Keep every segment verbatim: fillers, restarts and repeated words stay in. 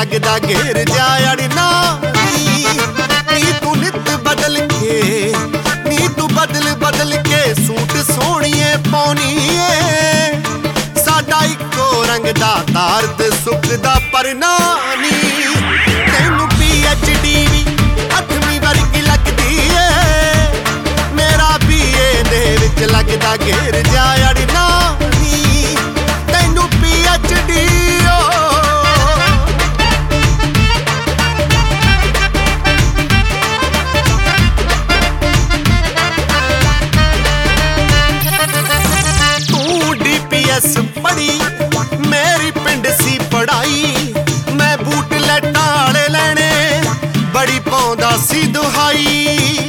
लगदा घेर जा अड़ना नी तू नित बदल के नी तू बदल बदल के सूट सोहणीए पाउणी ए साडा इक्को रंग दा तार ते सुख दा परना नी तैनू पी एच डी वी अठवीं वर्गी लगदी ए मेरा बी ए दे विच लगदा घेर जा अड़ना नी तैनू पी एच डी पढ़ी मेरी पिंड सी पढ़ाई मैं बूट लैटां आले लैणे बड़ी पाउंदा सी दुहाई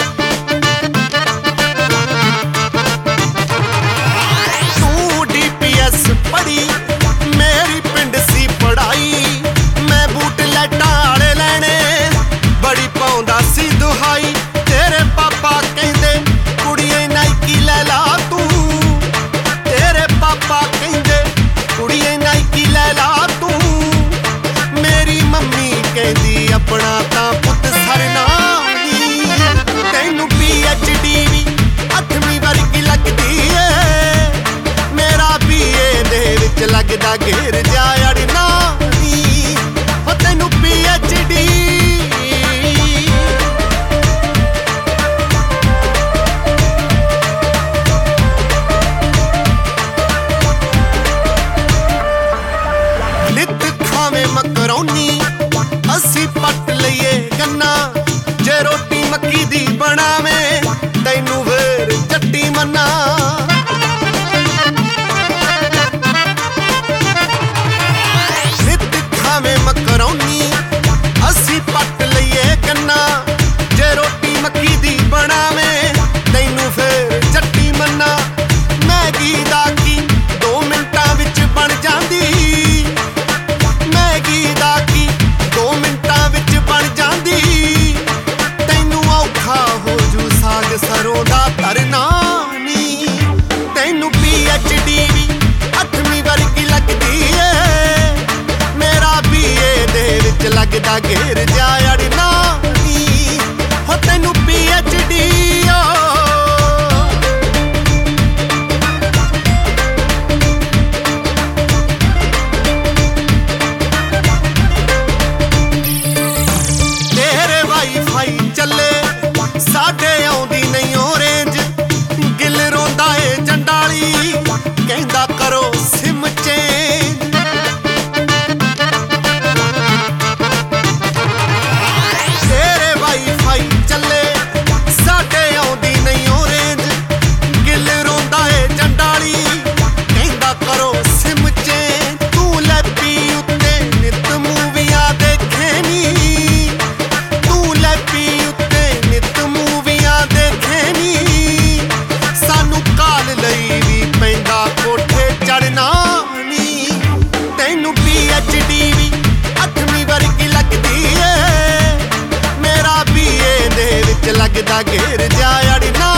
तू डी पी एस पढ़ी मेरी पिंड सी पढ़ाई मैं बूट लैटां आले लैणे बड़ी पाउंदा सी दुहाई तेरे पापा कहंदे कुड़िए नाइकी लै ला तू पापा कहंदे कुड़िए नाइकी लै ला तू मेरी मम्मी कहंदी अपना तां पुत सरना नी तैनू पी एच डी वी अठवीं वर्गी लगदी ए मेरा बी ए दे विच लगदा घेर जा अड़ना नी ओ तैनू पी एच डी मकरौनी असी पट लईए गन्ना जे रोटी मक्की दी बनावे तैनू वेर चट्टी मन्ना नित खावे मकरौनी असी पट लईए गन्ना जे रोटी मक्की दी बनावे तैनू फेर चट्टी मन्ना मैगी दा की दो मिंटां विच बन जांदी सरों दा तरना नी तैनू पी एच डी वी अठवीं वर्गी लगदी ए मेरा बी ए दे विच लगदा घेर जा अड़ना नी हो तैनू पी एच डी तेरे वाईफाई चले साडे आउंदी नहीं रेंज गिल रोंदा ए जंडाली कहंदा करो सिम चेंज तेरे वाईफाई चले साडे आउंदी नहीं रेंज गिल रोंदा ए जंडाली कहंदा करो सिम चेंज तू लैपी उत्ते नित मूवियां देखे नी तू लैपी उत्ते नित मूवियां देखे नी सानू काल लई वी पैंदा कोठे चढ़ना नी तैनू पी एच डी वी अठवीं वर्गी लगदी ए मेरा बी ए दे विच लगदा घेर जा अड़ना